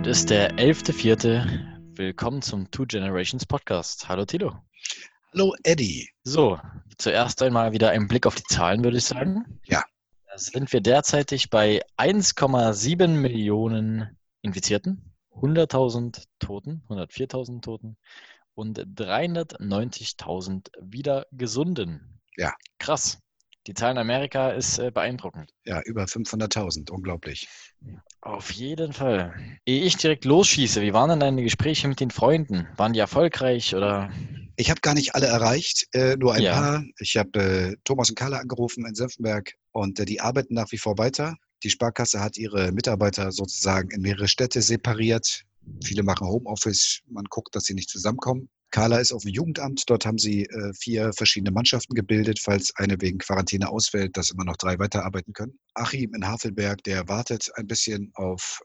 Heute ist der 11.04. Willkommen zum Two Generations Podcast. Hallo Tilo. Hallo Eddie. So, zuerst einmal wieder ein Blick auf die Zahlen, würde ich sagen. Ja. Da sind wir derzeitig bei 1,7 Millionen Infizierten, 100.000 Toten, 104.000 Toten und 390.000 wieder Gesunden. Ja. Krass. Die Zahl in Amerika ist beeindruckend. Ja, über 500.000, unglaublich. Auf jeden Fall. Ehe ich direkt losschieße, wie waren denn deine Gespräche mit den Freunden? Waren die erfolgreich oder? Ich habe gar nicht alle erreicht, nur ein Ja. paar. Ich habe Thomas und Carla angerufen in Senftenberg und die arbeiten nach wie vor weiter. Die Sparkasse hat ihre Mitarbeiter sozusagen in mehrere Städte separiert. Viele machen Homeoffice, man guckt, dass sie nicht zusammenkommen. Carla ist auf dem Jugendamt, dort haben sie 4 verschiedene Mannschaften gebildet, falls eine wegen Quarantäne ausfällt, dass immer noch 3 weiterarbeiten können. Achim in Havelberg, der wartet ein bisschen auf,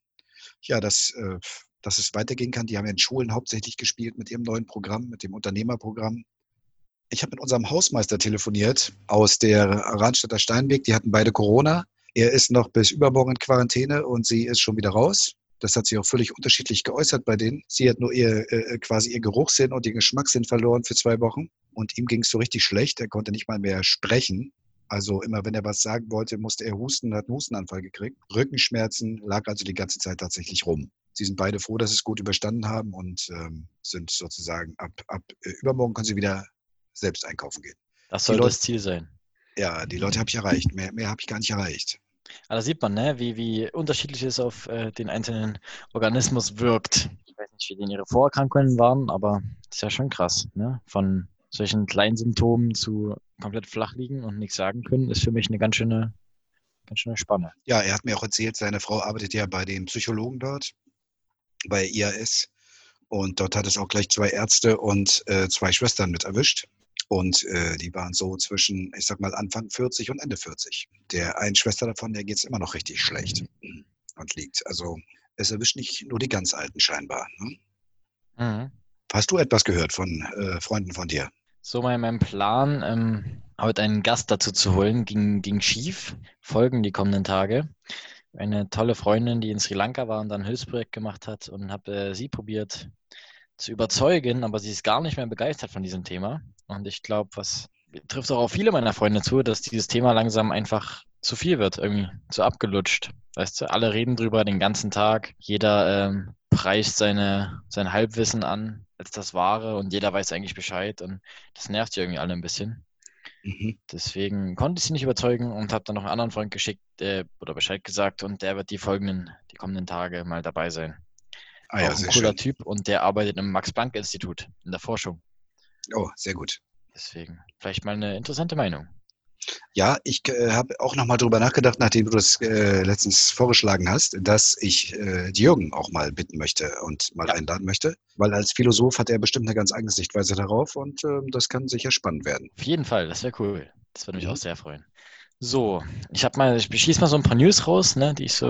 dass es weitergehen kann. Die haben ja in Schulen hauptsächlich gespielt mit ihrem neuen Programm, mit dem Unternehmerprogramm. Ich habe mit unserem Hausmeister telefoniert aus der Rahnstädter Steinweg. Die hatten beide Corona. Er ist noch bis übermorgen in Quarantäne und sie ist schon wieder raus. Das hat sich auch völlig unterschiedlich geäußert bei denen. Sie hat nur quasi ihr Geruchssinn und ihren Geschmackssinn verloren für 2 Wochen. Und ihm ging es so richtig schlecht. Er konnte nicht mal mehr sprechen. Also immer, wenn er was sagen wollte, musste er husten, hat einen Hustenanfall gekriegt. Rückenschmerzen, lag also die ganze Zeit tatsächlich rum. Sie sind beide froh, dass sie es gut überstanden haben und sind sozusagen ab übermorgen können sie wieder selbst einkaufen gehen. Das soll das Ziel sein. Ja, die Leute habe ich erreicht. Mehr habe ich gar nicht erreicht. Aber da sieht man, ne, wie unterschiedlich es auf den einzelnen Organismus wirkt. Ich weiß nicht, wie denn ihre Vorerkrankungen waren, aber das ist ja schon krass. Ne? Von solchen kleinen Symptomen zu komplett flach liegen und nichts sagen können, ist für mich eine ganz schöne Spanne. Ja, er hat mir auch erzählt, seine Frau arbeitet ja bei den Psychologen dort, bei IAS. Und dort hat es auch gleich 2 Ärzte und 2 Schwestern mit erwischt. Und die waren so zwischen, ich sag mal, Anfang 40 und Ende 40. Der einen Schwester davon, der geht es immer noch richtig schlecht und liegt. Also es erwischt nicht nur die ganz Alten scheinbar. Ne? Mhm. Hast du etwas gehört von Freunden von dir? So, mein Plan, heute einen Gast dazu zu holen, ging schief. Folgen die kommenden Tage. Eine tolle Freundin, die in Sri Lanka war und dann ein Hilfsprojekt gemacht hat und habe sie probiert zu überzeugen, aber sie ist gar nicht mehr begeistert von diesem Thema. Und ich glaube, was trifft auch auf viele meiner Freunde zu, dass dieses Thema langsam einfach zu viel wird, irgendwie zu abgelutscht. Weißt du, alle reden drüber den ganzen Tag. Jeder preist sein Halbwissen an als das Wahre und jeder weiß eigentlich Bescheid und das nervt die irgendwie alle ein bisschen. Mhm. Deswegen konnte ich sie nicht überzeugen und habe dann noch einen anderen Freund geschickt oder Bescheid gesagt und der wird die kommenden Tage mal dabei sein. Ah ja, Auch ein sehr cooler schön. Typ und der arbeitet im Max-Planck-Institut in der Forschung. Oh, sehr gut. Deswegen vielleicht mal eine interessante Meinung. Ja, ich habe auch noch mal drüber nachgedacht, nachdem du das letztens vorgeschlagen hast, dass ich Jürgen auch mal bitten möchte und mal Ja, einladen möchte, weil als Philosoph hat er bestimmt eine ganz eigene Sichtweise darauf und das kann sicher spannend werden. auf jeden Fall, das wäre cool. Das würde mich auch Mhm. sehr freuen. So, ich beschieße mal so ein paar News raus, ne, die ich so.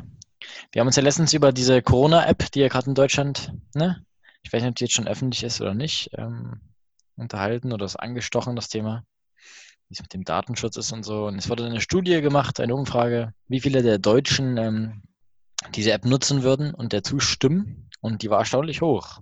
Wir haben uns ja letztens über diese Corona-App, die ja gerade in Deutschland, ne, ich weiß nicht, ob die jetzt schon öffentlich ist oder nicht, unterhalten oder ist angestochen, das Thema, wie es mit dem Datenschutz ist und so. Und es wurde eine Studie gemacht, eine Umfrage, wie viele der Deutschen diese App nutzen würden und der zustimmen. Und die war erstaunlich hoch.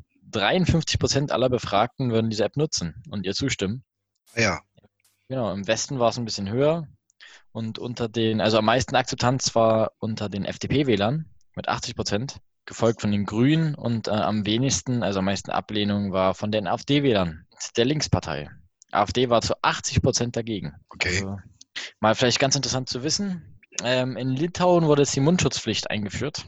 53% aller Befragten würden diese App nutzen und ihr zustimmen. Ja, Genau, im Westen war es ein bisschen höher. Und also am meisten Akzeptanz war unter den FDP-Wählern mit 80%, gefolgt von den Grünen und am wenigsten, also am meisten Ablehnung war von den AfD-Wählern, der Linkspartei. AfD war zu 80% dagegen. okay. Also mal vielleicht ganz interessant zu wissen. In Litauen wurde jetzt die Mundschutzpflicht eingeführt.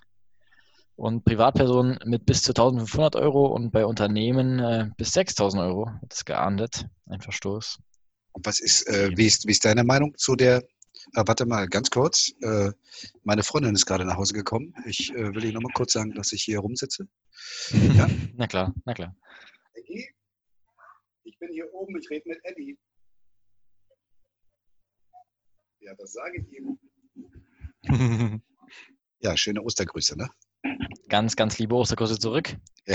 Und Privatpersonen mit bis zu 1.500 Euro und bei Unternehmen bis 6.000 Euro wird es geahndet. Ein Verstoß. Und wie ist deine Meinung zu der? Warte mal, ganz kurz. Meine Freundin ist gerade nach Hause gekommen. Ich will ihr noch mal kurz sagen, dass ich hier rumsitze. Ja? Na klar, na klar. Eddie, ich bin hier oben, ich rede mit Eddie. Ja, das sage ich ihm. Ja, schöne Ostergrüße, ne? Ganz, ganz liebe Ostergrüße zurück. Ja.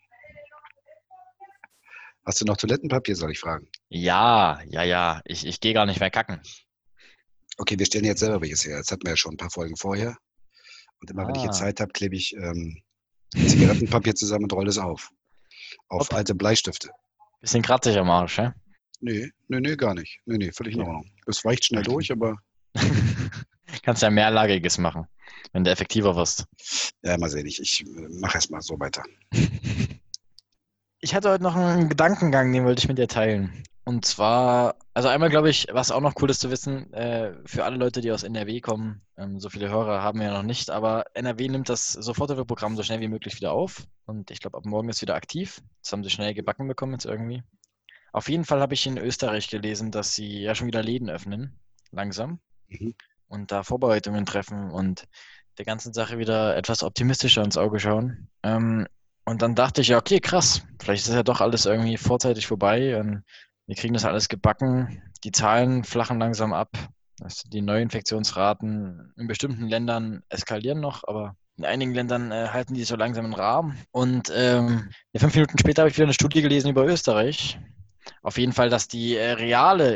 Hast du noch Toilettenpapier, soll ich fragen? Ja, ja, ja. Ich gehe gar nicht mehr kacken. Okay, wir stellen jetzt selber welches her. Jetzt hatten wir ja schon ein paar Folgen vorher. Und immer wenn ich jetzt Ah, Zeit habe, klebe ich Zigarettenpapier zusammen und rolle es auf hopp. alte Bleistifte. Bisschen kratzig am Arsch, ja? Nee, gar nicht. Nee, völlig in Okay. Ordnung. Es weicht schnell durch, aber Kannst ja mehrlagiges machen, wenn du effektiver wirst. ja, mal sehen. Ich mache erst mal so weiter. Ich hatte heute noch einen Gedankengang, den wollte ich mit dir teilen. Und zwar, also einmal glaube ich, was auch noch cool ist zu wissen, für alle Leute, die aus NRW kommen, so viele Hörer haben wir ja noch nicht, aber NRW nimmt das Soforthilfeprogramm so schnell wie möglich wieder auf. Und ich glaube, ab morgen ist wieder aktiv. Das haben sie schnell gebacken bekommen jetzt irgendwie. Auf jeden Fall habe ich in Österreich gelesen, dass sie ja schon wieder Läden öffnen, langsam, Mhm. und da Vorbereitungen treffen und der ganzen Sache wieder etwas optimistischer ins Auge schauen. Und dann dachte ich, ja, okay, krass, vielleicht ist ja doch alles irgendwie vorzeitig vorbei und wir kriegen das alles gebacken. Die Zahlen flachen langsam ab. Also die Neuinfektionsraten in bestimmten Ländern eskalieren noch, aber in einigen Ländern halten die so langsam einen Rahmen. Und ja, 5 Minuten später habe ich wieder eine Studie gelesen über Österreich. Auf jeden Fall, dass die reale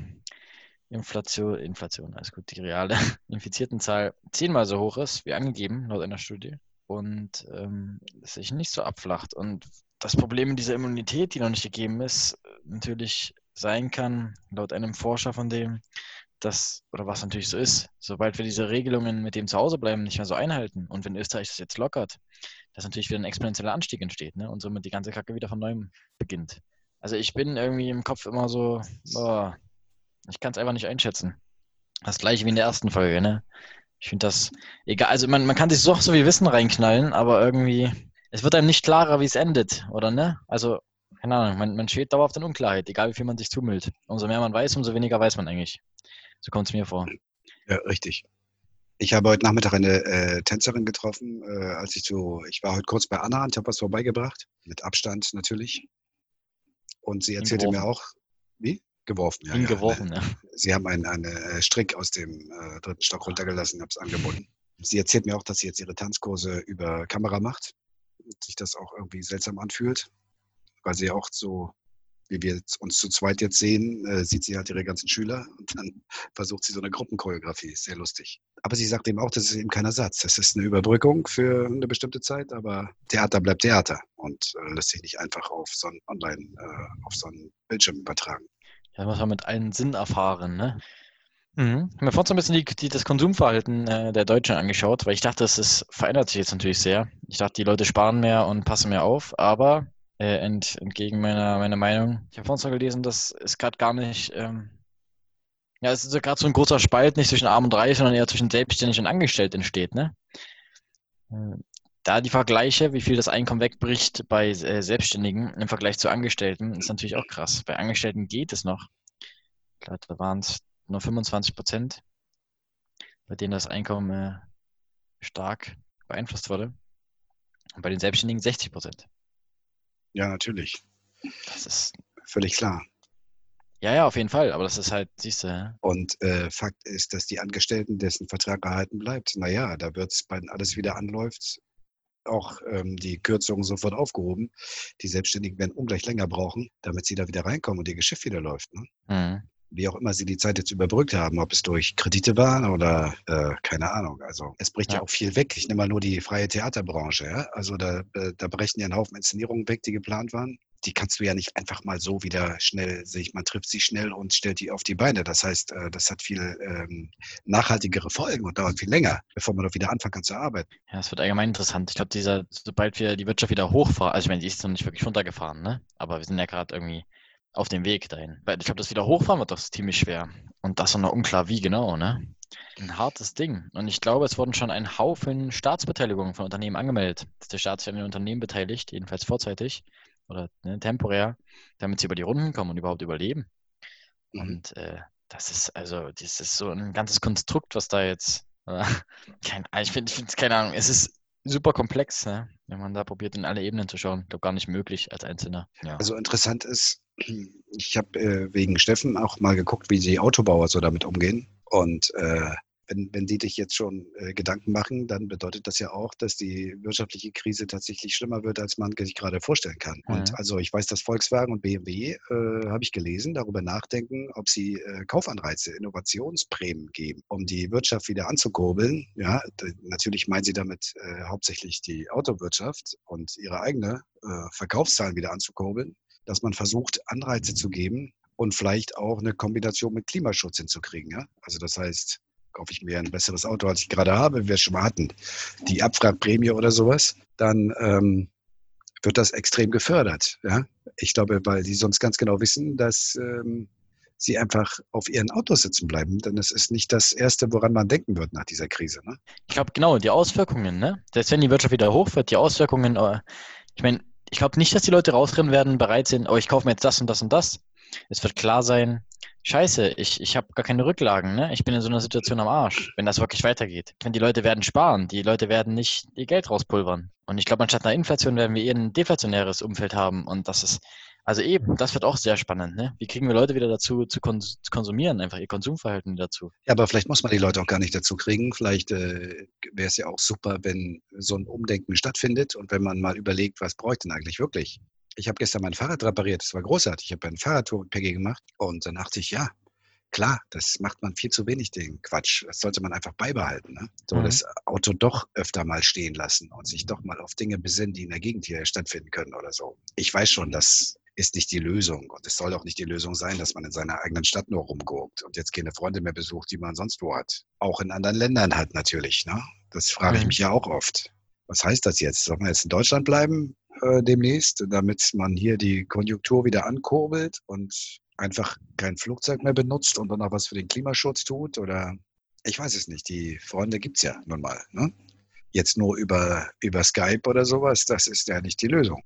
Inflation, alles gut, die reale Infiziertenzahl 10-mal so hoch ist, wie angegeben, laut einer Studie. Und es sich nicht so abflacht. Und das Problem mit dieser Immunität, die noch nicht gegeben ist, natürlich sein kann, laut einem Forscher von dem, dass, oder was natürlich so ist, sobald wir diese Regelungen mit dem Zuhausebleiben nicht mehr so einhalten und wenn Österreich das jetzt lockert, dass natürlich wieder ein exponentieller Anstieg entsteht, ne? Und somit die ganze Kacke wieder von neuem beginnt. Also ich bin irgendwie im Kopf immer so, boah, ich kann es einfach nicht einschätzen. Das gleiche wie in der ersten Folge, ne? Ich finde das egal. Also man kann sich so viel Wissen reinknallen, aber irgendwie, es wird einem nicht klarer, wie es endet, oder ne? Also, keine Ahnung, man steht dauerhaft in Unklarheit, egal wie viel man sich zumüllt. Umso mehr man weiß, umso weniger weiß man eigentlich. So kommt es mir vor. Ja, richtig. Ich habe heute Nachmittag eine Tänzerin getroffen, ich war heute kurz bei Anna und habe was vorbeigebracht, mit Abstand natürlich. Und sie erzählte mir Hingeworfen. auch, wie? Geworfen, ja, ja. Hingeworfen, ja. Sie haben einen Strick aus dem dritten Stock runtergelassen, habe es angebunden. Sie erzählt mir auch, dass sie jetzt ihre Tanzkurse über Kamera macht und sich das auch irgendwie seltsam anfühlt, weil sie auch so, wie wir uns zu zweit jetzt sehen, sieht sie halt ihre ganzen Schüler und dann versucht sie so eine Gruppenchoreografie. Ist sehr lustig. Aber sie sagt eben auch, das ist eben kein Ersatz. Das ist eine Überbrückung für eine bestimmte Zeit, aber Theater bleibt Theater und lässt sich nicht einfach auf so einen auf so einen Bildschirm übertragen. Ja, muss man mit allen Sinn erfahren, ne? Mhm. Ich habe mir vorhin so ein bisschen das Konsumverhalten der Deutschen angeschaut, weil ich dachte, verändert sich jetzt natürlich sehr. Ich dachte, die Leute sparen mehr und passen mehr auf, aber entgegen meiner Meinung, ich habe vorhin so gelesen, dass es gerade gar nicht, ja, es ist so gerade so ein großer Spalt nicht zwischen Arm und Reich, sondern eher zwischen Selbstständig und Angestellt entsteht, ne? Äh, Da die Vergleiche, wie viel das Einkommen wegbricht bei Selbstständigen im Vergleich zu Angestellten, ist natürlich auch krass. Bei Angestellten geht es noch. Ich glaube, da waren es nur 25%, bei denen das Einkommen stark beeinflusst wurde. Und bei den Selbstständigen 60%. Ja, natürlich. Das ist, Völlig klar. ja, ja, auf jeden Fall. Aber das ist halt, siehst du, ja. Und Fakt ist, dass die Angestellten, dessen Vertrag erhalten bleibt, naja, da wird es, wenn alles wieder anläuft, auch die Kürzungen sofort aufgehoben. Die Selbstständigen werden ungleich länger brauchen, damit sie da wieder reinkommen und ihr Geschäft wieder läuft. Ne? Mhm. Wie auch immer sie die Zeit jetzt überbrückt haben, ob es durch Kredite waren oder keine Ahnung. Also es bricht ja Ja. auch viel weg. Ich nehme mal nur die freie Theaterbranche. Ja? Also da brechen ja ein Haufen Inszenierungen weg, die geplant waren. Die kannst du ja nicht einfach mal so wieder schnell, man trifft sie schnell und stellt die auf die Beine. Das heißt, das hat viel nachhaltigere Folgen und dauert viel länger, bevor man doch wieder anfangen kann zu arbeiten. Ja, es wird allgemein interessant. Ich glaube, sobald wir die Wirtschaft wieder hochfahren, also ich meine, die ist noch nicht wirklich runtergefahren, ne? Aber wir sind ja gerade irgendwie auf dem Weg dahin. Weil ich glaube, das wieder hochfahren wird doch ziemlich schwer. Und das ist noch unklar, wie genau, ne? Ein hartes Ding. Und ich glaube, es wurden schon ein Haufen Staatsbeteiligungen von Unternehmen angemeldet, dass der Staat sich an den Unternehmen beteiligt, jedenfalls vorzeitig oder ne, temporär, damit sie über die Runden kommen und überhaupt überleben. Mhm. Und das ist so ein ganzes Konstrukt, was da jetzt, ich finde es, keine Ahnung, es ist super komplex, ne? Wenn man da probiert, in alle Ebenen zu schauen. Ich glaube, gar nicht möglich als Einzelner. Ja. Also interessant ist, ich habe wegen Steffen auch mal geguckt, wie die Autobauer so damit umgehen. Und wenn die dich jetzt schon Gedanken machen, dann bedeutet das ja auch, dass die wirtschaftliche Krise tatsächlich schlimmer wird, als man sich gerade vorstellen kann. Und also ich weiß, dass Volkswagen und BMW, habe ich gelesen, darüber nachdenken, ob sie Kaufanreize, Innovationsprämien geben, um die Wirtschaft wieder anzukurbeln. Ja, natürlich meinen sie damit hauptsächlich die Autowirtschaft und ihre eigene Verkaufszahlen wieder anzukurbeln, dass man versucht, Anreize zu geben und vielleicht auch eine Kombination mit Klimaschutz hinzukriegen. Ja? Also das heißt, kaufe ich mir ein besseres Auto, als ich gerade habe, wir schon mal hatten, die Abwrackprämie oder sowas, dann wird das extrem gefördert. Ja? Ich glaube, weil die sonst ganz genau wissen, dass sie einfach auf ihren Autos sitzen bleiben. Denn es ist nicht das Erste, woran man denken wird nach dieser Krise. Ne? Ich glaube, genau, die Auswirkungen, ne? Selbst wenn die Wirtschaft wieder hoch wird, die Auswirkungen, ich meine, ich glaube nicht, dass die Leute rausrennen werden, bereit sind, oh, ich kaufe mir jetzt das und das und das. Es wird klar sein, scheiße, ich habe gar keine Rücklagen, ne? Ich bin in so einer Situation am Arsch, wenn das wirklich weitergeht. Ich meine, die Leute werden sparen, die Leute werden nicht ihr Geld rauspulvern. Und ich glaube, anstatt einer Inflation werden wir eher ein deflationäres Umfeld haben. Und das ist, also eben, das wird auch sehr spannend, ne? Wie kriegen wir Leute wieder dazu zu konsumieren, einfach ihr Konsumverhalten dazu? Ja, aber vielleicht muss man die Leute auch gar nicht dazu kriegen. Vielleicht wäre es ja auch super, wenn so ein Umdenken stattfindet und wenn man mal überlegt, was bräuchte denn eigentlich wirklich? Ich habe gestern mein Fahrrad repariert, das war großartig. Ich habe eine Fahrradtour mit Peggy gemacht und dann dachte ich, ja, klar, das macht man viel zu wenig, den Quatsch. Das sollte man einfach beibehalten. Ne? So das Auto doch öfter mal stehen lassen und sich doch mal auf Dinge besinnen, die in der Gegend hier stattfinden können oder so. Ich weiß schon, das ist nicht die Lösung und es soll auch nicht die Lösung sein, dass man in seiner eigenen Stadt nur rumguckt und jetzt keine Freunde mehr besucht, die man sonst wo hat. Auch in anderen Ländern halt natürlich. Ne? Das frage ich mich ja auch oft. Was heißt das jetzt? Soll man jetzt in Deutschland bleiben demnächst, damit man hier die Konjunktur wieder ankurbelt und einfach kein Flugzeug mehr benutzt und dann auch was für den Klimaschutz tut? Oder ich weiß es nicht. Die Freunde gibt es ja nun mal. Ne? Jetzt nur über Skype oder sowas, das ist ja nicht die Lösung.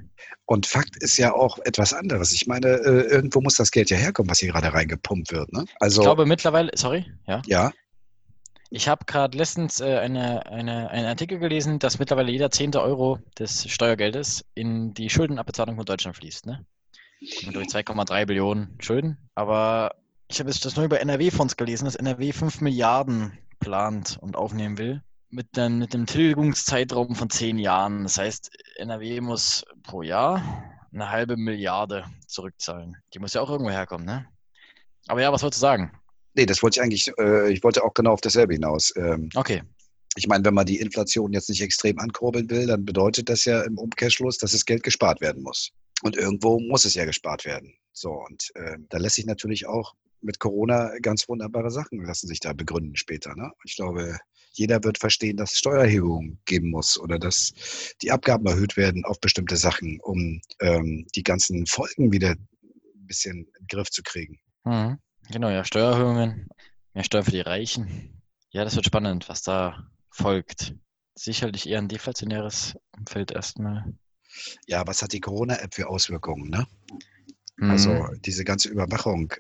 Und Fakt ist ja auch etwas anderes. Ich meine, irgendwo muss das Geld ja herkommen, was hier gerade reingepumpt wird. Ne? Also, ich glaube mittlerweile, sorry, ja. Ja. Ich habe gerade letztens einen Artikel gelesen, dass mittlerweile jeder 10. Euro des Steuergeldes in die Schuldenabbezahung von Deutschland fließt. Ne? Durch 2,3 Billionen Schulden. Aber ich habe jetzt das nur über NRW-Fonds gelesen, dass NRW 5 Milliarden plant und aufnehmen will. Mit einem Tilgungszeitraum von 10 Jahren. Das heißt, NRW muss pro Jahr 1,5 Milliarde zurückzahlen. Die muss ja auch irgendwo herkommen, ne? Aber ja, was wolltest du sagen? Nee, das wollte ich eigentlich, ich wollte auch genau auf dasselbe hinaus. Okay. Ich meine, wenn man die Inflation jetzt nicht extrem ankurbeln will, dann bedeutet das ja im Umkehrschluss, dass das Geld gespart werden muss. Und irgendwo muss es ja gespart werden. So, und da lässt sich natürlich auch mit Corona ganz wunderbare Sachen lassen sich da begründen später. Ne? Ich glaube, jeder wird verstehen, dass es Steuererhöhungen geben muss oder dass die Abgaben erhöht werden auf bestimmte Sachen, um die ganzen Folgen wieder ein bisschen in den Griff zu kriegen. Genau, ja, Steuererhöhungen, mehr Steuern für die Reichen. Ja, das wird spannend, was da folgt. Sicherlich eher ein deflationäres Umfeld erstmal. Ja, was hat die Corona-App für Auswirkungen? Ne? Also diese ganze Überwachung,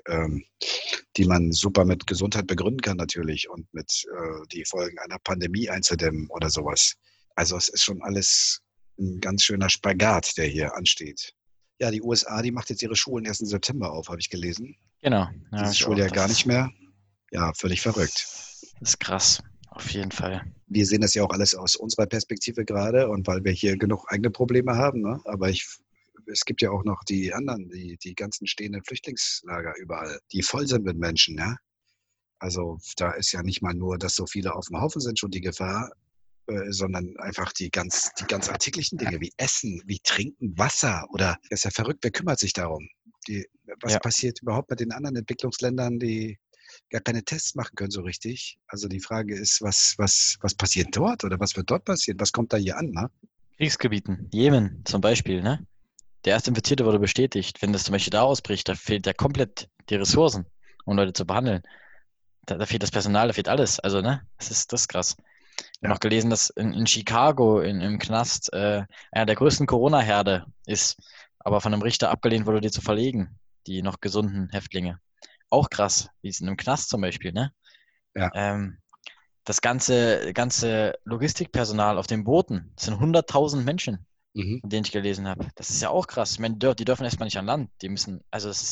die man super mit Gesundheit begründen kann natürlich und mit die Folgen einer Pandemie einzudämmen oder sowas. Also es ist schon alles ein ganz schöner Spagat, der hier ansteht. Ja, die USA, die macht jetzt ihre Schulen erst im September auf, habe ich gelesen. Genau. Ja, Dieses Schuljahr gar nicht mehr. Ja, völlig verrückt. Das ist krass, auf jeden Fall. Wir sehen das ja auch alles aus unserer Perspektive gerade und weil wir hier genug eigene Probleme haben. Ne? Aber es gibt ja auch noch die anderen, die ganzen stehenden Flüchtlingslager überall, die voll sind mit Menschen. Ja? Also da ist ja nicht mal nur, dass so viele auf dem Haufen sind, schon die Gefahr, sondern einfach die ganz alltäglichen Dinge wie Essen, wie Trinken, Wasser oder das ist ja verrückt, wer kümmert sich darum? Was passiert überhaupt mit den anderen Entwicklungsländern, die gar keine Tests machen können so richtig? Also die Frage ist, was passiert dort oder was wird dort passieren? Was kommt da hier an? Ne? Kriegsgebieten, Jemen zum Beispiel, ne? Der erste Infizierte wurde bestätigt. Wenn das zum Beispiel da ausbricht, da fehlt ja komplett die Ressourcen, um Leute zu behandeln. Da fehlt das Personal, da fehlt alles. Also, ne? Das ist krass. Ich habe noch gelesen, dass in Chicago im Knast einer der größten Corona-Herde ist, aber von einem Richter abgelehnt wurde, die zu verlegen, die noch gesunden Häftlinge. Auch krass, wie es in einem Knast zum Beispiel, ne? Ja. Das ganze Logistikpersonal auf den Booten, das sind 100.000 Menschen, von denen ich gelesen habe. Das ist ja auch krass. Ich meine, die dürfen erstmal nicht an Land. Die müssen, also es ist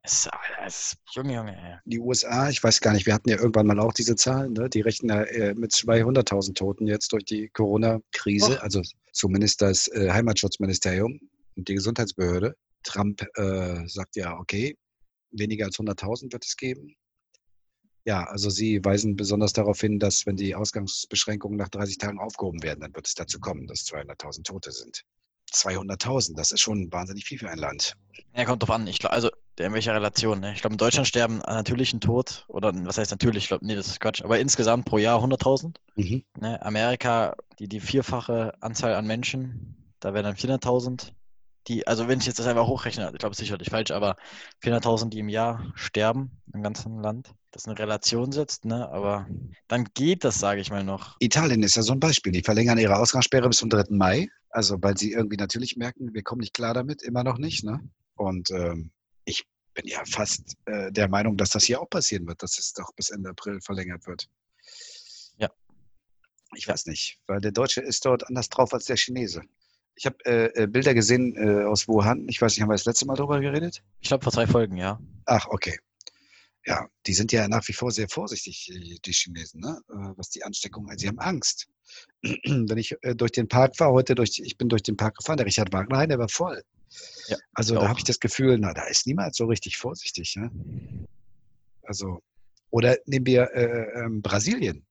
Junge, ey. Die USA, ich weiß gar nicht, wir hatten ja irgendwann mal auch diese Zahlen, ne? Die rechnen ja mit 200.000 Toten jetzt durch die Corona-Krise, Och, also zumindest das Heimatschutzministerium und die Gesundheitsbehörde. Trump sagt ja, okay, weniger als 100.000 wird es geben. Ja, also sie weisen besonders darauf hin, dass wenn die Ausgangsbeschränkungen nach 30 Tagen aufgehoben werden, dann wird es dazu kommen, dass 200.000 Tote sind. 200.000, das ist schon wahnsinnig viel für ein Land. ja, kommt drauf an. Ich glaube, also, in welcher Relation, ne? Ich glaube, in Deutschland sterben an natürlichen Tod, oder was heißt natürlich? Ich glaube, nee, das ist Quatsch, aber insgesamt pro Jahr 100.000. Mhm. Ne? Amerika, die vierfache Anzahl an Menschen, da wären dann 400.000. Also wenn ich jetzt das einfach hochrechne, ich glaube, es ist sicherlich falsch, aber 400.000, die im Jahr sterben im ganzen Land, das eine Relation setzt, ne? Aber dann geht das, sage ich mal noch. Italien ist ja so ein Beispiel. Die verlängern ihre Ausgangssperre bis zum 3. Mai. Also, weil sie irgendwie natürlich merken, wir kommen nicht klar damit, immer noch nicht. Ne? Und ich bin ja fast der Meinung, dass das hier auch passieren wird, dass es doch bis Ende April verlängert wird. Ja. Ich weiß nicht, weil der Deutsche ist dort anders drauf als der Chinese. Ich habe Bilder gesehen aus Wuhan. Ich weiß nicht, haben wir das letzte Mal darüber geredet? Ich glaube, vor 2 Folgen, ja. Ach, okay. Ja, die sind ja nach wie vor sehr vorsichtig, die Chinesen, ne? Was die Ansteckung angeht. Sie haben Angst. Wenn ich durch den Park fahre, ich bin durch den Park gefahren, der Richard Wagner Hain, der war voll. Ja, Also ich da auch. habe ich das Gefühl, na, da ist niemand so richtig vorsichtig. Ne? Also, oder nehmen wir Brasilien.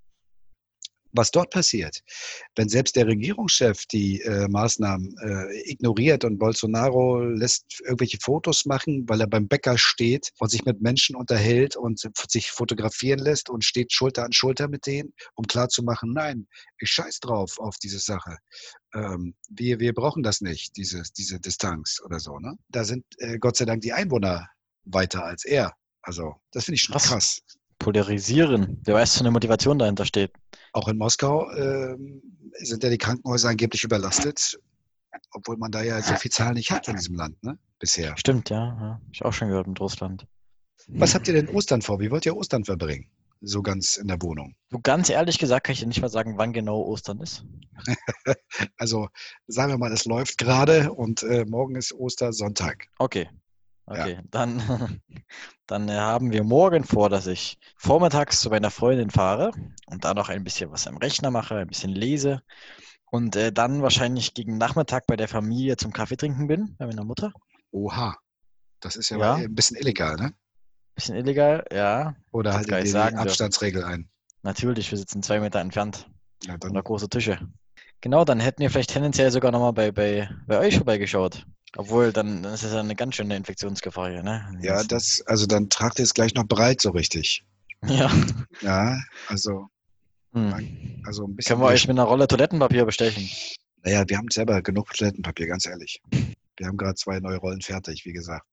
Was dort passiert, wenn selbst der Regierungschef die Maßnahmen ignoriert und Bolsonaro lässt irgendwelche Fotos machen, weil er beim Bäcker steht und sich mit Menschen unterhält und sich fotografieren lässt und steht Schulter an Schulter mit denen, um klarzumachen, nein, ich scheiß drauf auf diese Sache. Wir brauchen das nicht, diese Distanz oder so. Ne? Da sind Gott sei Dank die Einwohner weiter als er. Also das finde ich schon krass. Polarisieren. Wer weiß, was für eine Motivation dahinter steht. Auch in Moskau sind ja die Krankenhäuser angeblich überlastet, obwohl man da ja so viel Zahlen nicht hat in diesem Land, ne? Bisher. Stimmt, ja. Hab ich auch schon gehört mit Russland. Was habt ihr denn Ostern vor? Wie wollt ihr Ostern verbringen? So ganz in der Wohnung. Du, ganz ehrlich gesagt, kann ich dir nicht mal sagen, wann genau Ostern ist. Also sagen wir mal, es läuft gerade und morgen ist Ostersonntag. Okay. Dann, dann haben wir morgen vor, dass ich vormittags zu meiner Freundin fahre und da noch ein bisschen was am Rechner mache, ein bisschen lese und dann wahrscheinlich gegen Nachmittag bei der Familie zum Kaffee trinken bin, bei meiner Mutter. Oha, das ist ja Ja, ein bisschen illegal, ne? bisschen illegal, ja. Oder Ich halt hätte gar in nicht die sagen dürfen. Abstandsregel ein. Natürlich, wir sitzen 2 Meter entfernt Ja, oder dann, große Tische. Genau, dann hätten wir vielleicht tendenziell sogar nochmal bei euch vorbeigeschaut. Obwohl, dann ist es ja eine ganz schöne Infektionsgefahr hier, ne? ja, also dann tragt ihr es gleich noch breit so richtig. Ja. Ja, also Hm. ein bisschen Können wir euch mit einer Rolle Toilettenpapier bestechen? Naja, wir haben selber genug Toilettenpapier, ganz ehrlich. Wir haben gerade 2 neue Rollen fertig, wie gesagt.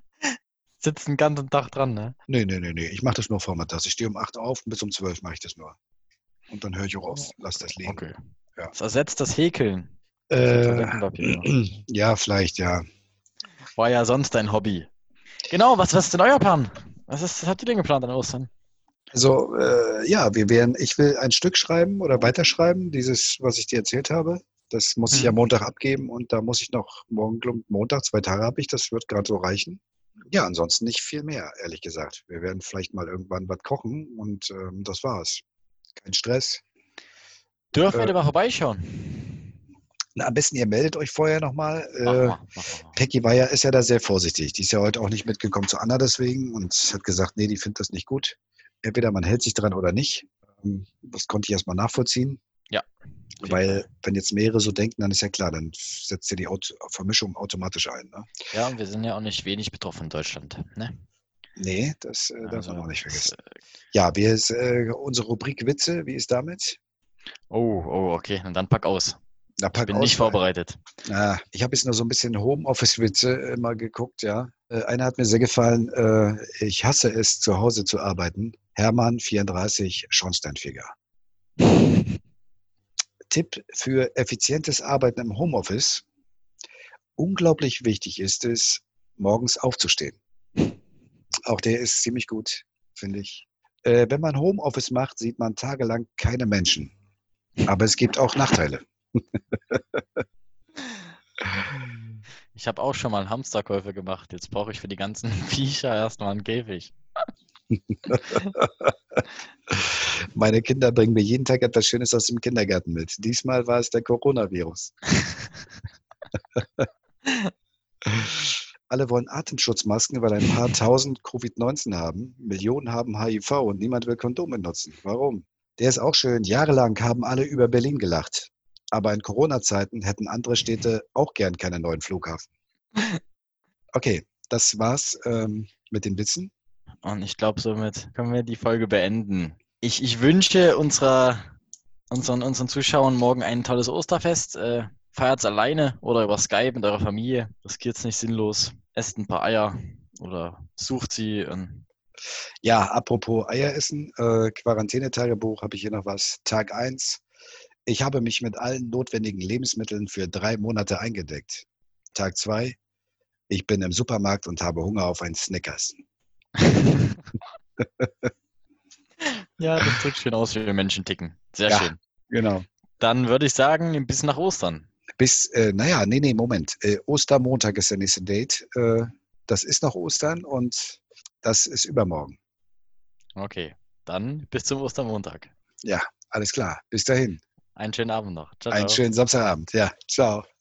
Sitzen den ganzen Tag dran, ne? Nee. Ich mache das nur vormittags. Ich stehe um 8 auf und bis um 12 mache ich das nur. Und dann höre ich auch auf. Lass das liegen. Okay. Ja. Das ersetzt das Häkeln für Toilettenpapier. Ja, vielleicht, ja. War ja sonst dein Hobby. Genau, was ist denn euer Plan? Was habt ihr denn geplant an Ostern? Also, ja, ich will ein Stück schreiben oder weiterschreiben, dieses, was ich dir erzählt habe. Das muss ich am Montag abgeben und da muss ich noch Montag, 2 Tage habe ich, das wird gerade so reichen. Ja, ansonsten nicht viel mehr, ehrlich gesagt. Wir werden vielleicht mal irgendwann was kochen und das war's. Kein Stress. Dürfen wir da mal vorbeischauen? Na, am besten ihr meldet euch vorher nochmal. Mach mal. Peggy ist ja da sehr vorsichtig. Die ist ja heute auch nicht mitgekommen zu Anna deswegen und hat gesagt, nee, die findet das nicht gut. Entweder man hält sich dran oder nicht. Das konnte ich erstmal nachvollziehen. Ja. Weil, wenn jetzt mehrere so denken, dann ist ja klar, dann setzt ihr die Vermischung automatisch ein. Ne? Ja, und wir sind ja auch nicht wenig betroffen in Deutschland. Ne? Nee, das darf Also, man auch nicht vergessen. Ja, unsere Rubrik Witze, wie ist damit? okay. Und dann pack aus. Na, Ich bin nicht vorbereitet. Ich habe jetzt nur so ein bisschen Homeoffice-Witze mal geguckt, ja. Einer hat mir sehr gefallen. Ich hasse es, zu Hause zu arbeiten. Hermann, 34, Schornsteinfeger. Tipp für effizientes Arbeiten im Homeoffice. Unglaublich wichtig ist es, morgens aufzustehen. Auch der ist ziemlich gut, finde ich. Wenn man Homeoffice macht, sieht man tagelang keine Menschen. Aber es gibt auch Nachteile. Ich habe auch schon mal Hamsterkäufe gemacht. Jetzt brauche ich für die ganzen Viecher erstmal einen Käfig. Meine Kinder bringen mir jeden Tag etwas Schönes aus dem Kindergarten mit. Diesmal war es der Coronavirus. Alle wollen Atemschutzmasken, weil ein paar tausend Covid-19 haben. Millionen haben HIV und niemand will Kondome nutzen. Warum? Der ist auch schön. Jahrelang haben alle über Berlin gelacht. Aber in Corona-Zeiten hätten andere Städte auch gern keinen neuen Flughafen. Okay, das war's mit den Witzen. Und ich glaube, somit können wir die Folge beenden. Ich wünsche unseren Zuschauern morgen ein tolles Osterfest. Feiert's alleine oder über Skype mit eurer Familie. Riskiert's nicht sinnlos. Esst ein paar Eier oder sucht sie. Ja, apropos Eier essen, Quarantänetagebuch habe ich hier noch was. Tag 1. Ich habe mich mit allen notwendigen Lebensmitteln für 3 Monate eingedeckt. Tag 2. Ich bin im Supermarkt und habe Hunger auf ein Snickers. Ja, das drückt schön aus, wie wir Menschen ticken. Sehr Ja, schön. genau. Dann würde ich sagen, bis nach Ostern. Moment. Ostermontag ist der nächste Date. Das ist noch Ostern und das ist übermorgen. Okay, dann bis zum Ostermontag. Ja, alles klar. Bis dahin. Einen schönen Abend noch. Ciao, Einen ciao. schönen Samstagabend. Ja, ciao.